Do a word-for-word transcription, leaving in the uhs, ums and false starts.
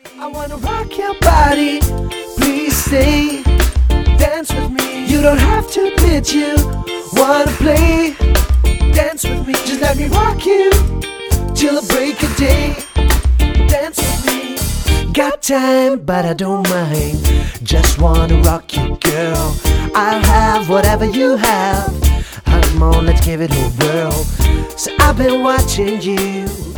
I wanna rock your body, please stay, dance with me. You don't have to admit you wanna play, dance with me. Just let me rock you till the break of day, dance with me. Got time, but I don't mind, just wanna rock you, girl. I'll have whatever you have, come on, let's give it a whirl. So I've been watching you